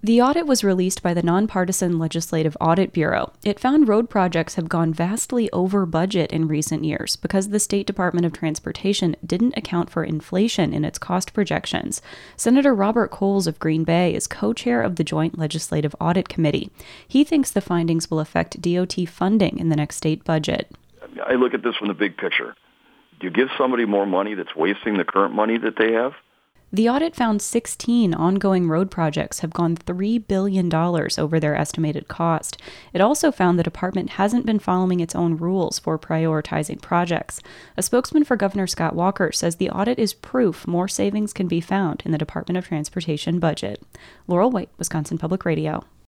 The audit was released by the Nonpartisan Legislative Audit Bureau. It found road projects have gone vastly over budget in recent years because the State Department of Transportation didn't account for inflation in its cost projections. Senator Robert Coles of Green Bay is co-chair of the Joint Legislative Audit Committee. He thinks the findings will affect DOT funding in the next state budget. I look at this from the big picture. Do you give somebody more money that's wasting the current money that they have? The audit found 16 ongoing road projects have gone $3 billion over their estimated cost. It also found the department hasn't been following its own rules for prioritizing projects. A spokesman for Governor Scott Walker says the audit is proof more savings can be found in the Department of Transportation budget. Laurel White, Wisconsin Public Radio.